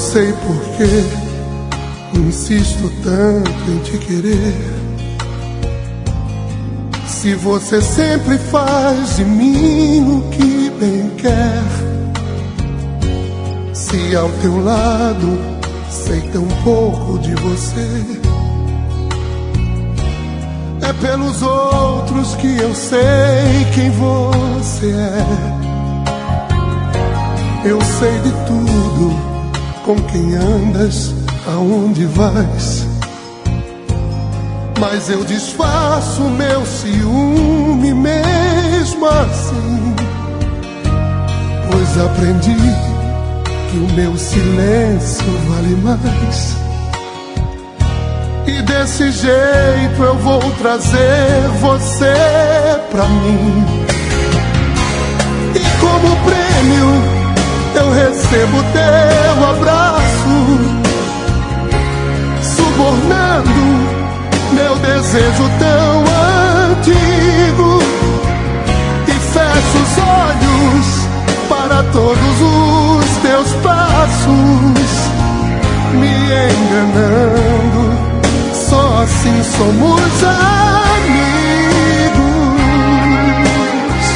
sei por que insisto tanto em te querer. Se você sempre faz de mim o que bem quer, se ao teu lado sei tão pouco de você, é pelos outros que eu sei quem você é. Eu sei de tudo, com quem andas, aonde vais, mas eu disfarço meu ciúme mesmo assim, pois aprendi que o meu silêncio vale mais. E desse jeito eu vou trazer você pra mim, e como prêmio eu recebo teu abraço, subornando meu desejo tão antigo, e fecho os olhos para todos os teus passos, me enganando. Só assim somos amigos.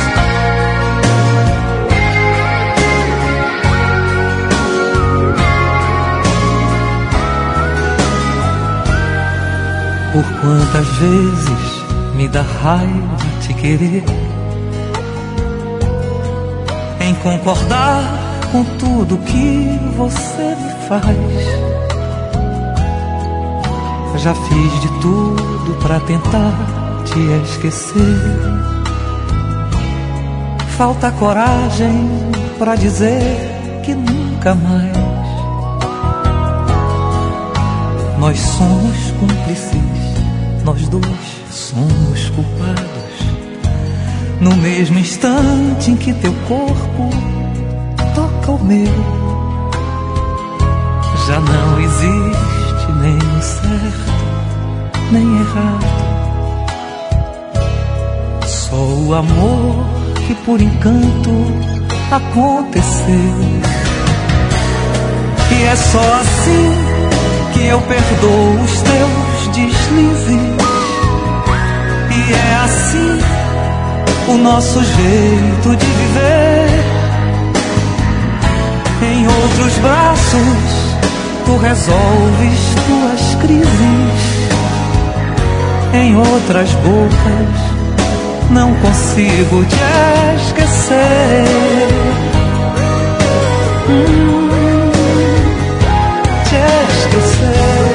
Por quantas vezes me dá raiva te querer, em concordar com tudo que você me faz. Já fiz de tudo pra tentar te esquecer. Falta coragem pra dizer que nunca mais. Nós somos cúmplices, nós dois somos culpados. No mesmo instante em que teu corpo toca o meu, já não existe nem certo, nem errado. Só o amor que por encanto aconteceu. E é só assim que eu perdoo os teus deslizes. E é assim o nosso jeito de viver. Em outros braços tu resolves tuas crises, em outras bocas não consigo te esquecer. Te esquecer.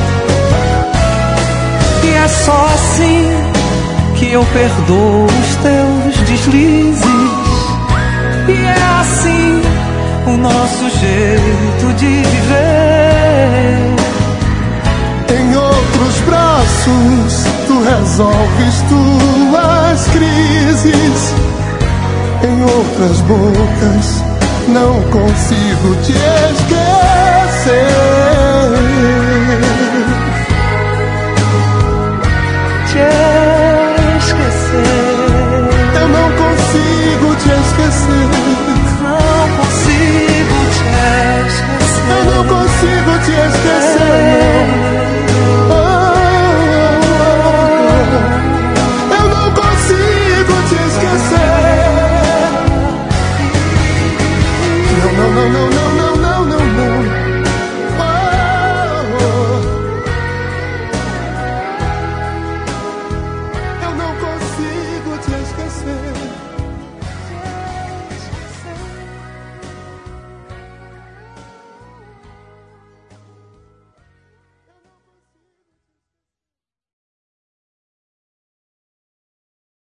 E é só assim que eu perdoo os teus deslizes. E é assim o nosso jeito de viver. Em outros braços tu resolves tuas crises, em outras bocas não consigo te esquecer.